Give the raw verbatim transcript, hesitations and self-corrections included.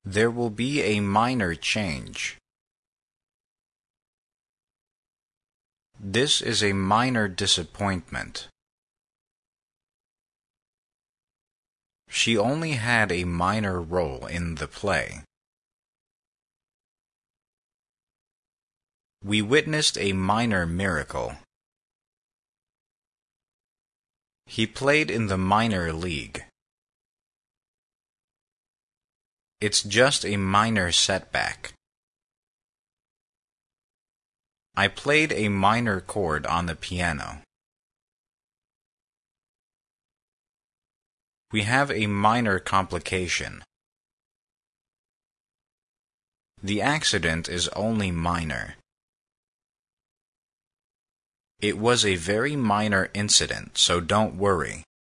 There will be a minor change. This is a minor disappointment. She only had a minor role in the play. We witnessed a minor miracle. He played in the minor league. It's just a minor setback. I played a minor chord on the piano. We have a minor complication. The accident is only minor. It was a very minor incident, so don't worry.